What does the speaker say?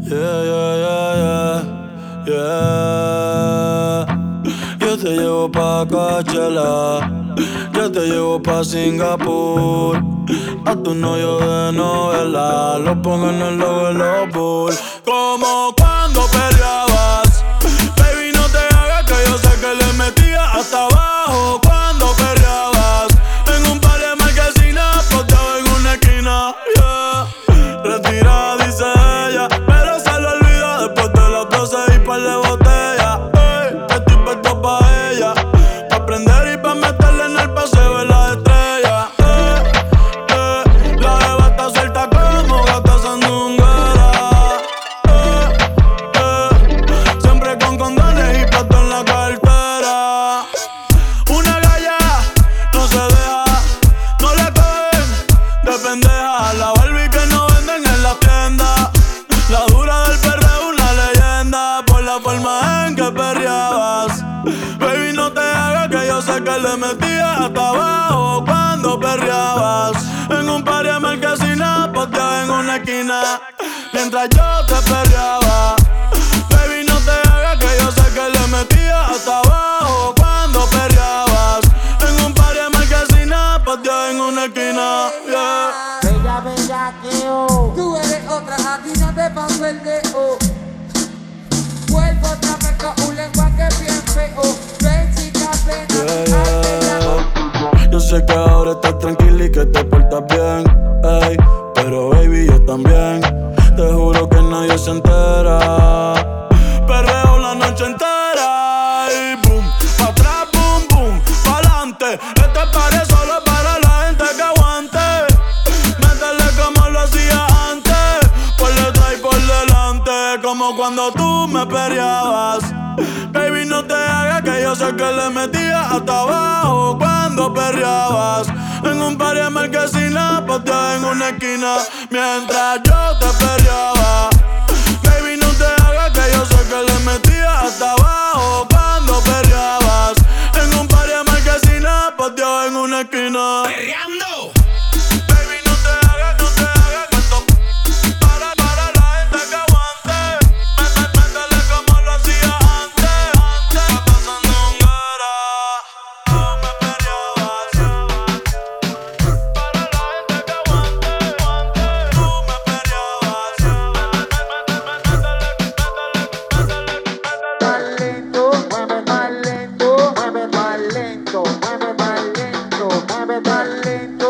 Yeah, yeah, yeah, yeah, yeah. Yo te llevo pa' Coachella, yo te llevo pa' Singapur. A tu novio de novela lo pongo en el logo de los Bulls. Como cuando peleabas, baby, no te hagas que yo sé que le metía hasta abajo. Cuando perreabas en un par de marquesinas, posteado en una esquina, yeah. Retira, dice ella, pero se lo olvida después de las 12 y par de botellas. Ey, estoy puesto pa' ella, pa' prender y pa' meterle en el paseo de las estrellas. La jeva está suelta como gata sandunguera. Siempre con condones y plato en la cartera. Una galla no se deja, no le cogen de pendeja. La Barbie que no venden en la tienda, la dura del perreo, una leyenda. Por la forma en que perreabas, baby, no te hagas que yo sé que le metías hasta abajo. Cuando perreabas en un par de marquesinas, posteado en una esquina, mientras yo te perreaba. Baby, no te hagas que yo sé que le metías hasta abajo. Cuando perreabas en un par de marquesinas, posteado en una esquina, yeah. Bella, bellaqueo. Tú eres otra, a ti no te paso el dedo. Vuelvo otra vez con un lenguaje bien feo. Ven, chica, ven, Yo sé que ahora estás tranquila y que te portas bien, ey, pero baby, yo también. Te juro que nadie se entera. Perreo la noche entera y boom, pa' atrás, boom, boom, pa'lante. Este party solo para la gente que aguante. Métele como lo hacía antes, por detrás y por delante, como cuando tú me perreabas. Baby, no te hagas que yo sé que le metías hasta abajo. Cuando perreabas en un par de marquesinas, posteado en una esquina, mientras yo te perreaba. Baby, no te hagas que yo sé que le metías hasta abajo. Cuando perreabas en un par de marquesinas, posteado en una esquina. ¡Perreando! Baby, no te hagas que esto para la gente que aguante. Métele como lo hacía antes. Gata sandunguera, tú me perreabas. Para la gente que aguante, tú me perreabas. más lento, mueve más lento, mueve más lento, mueve más lento, mueve más lento.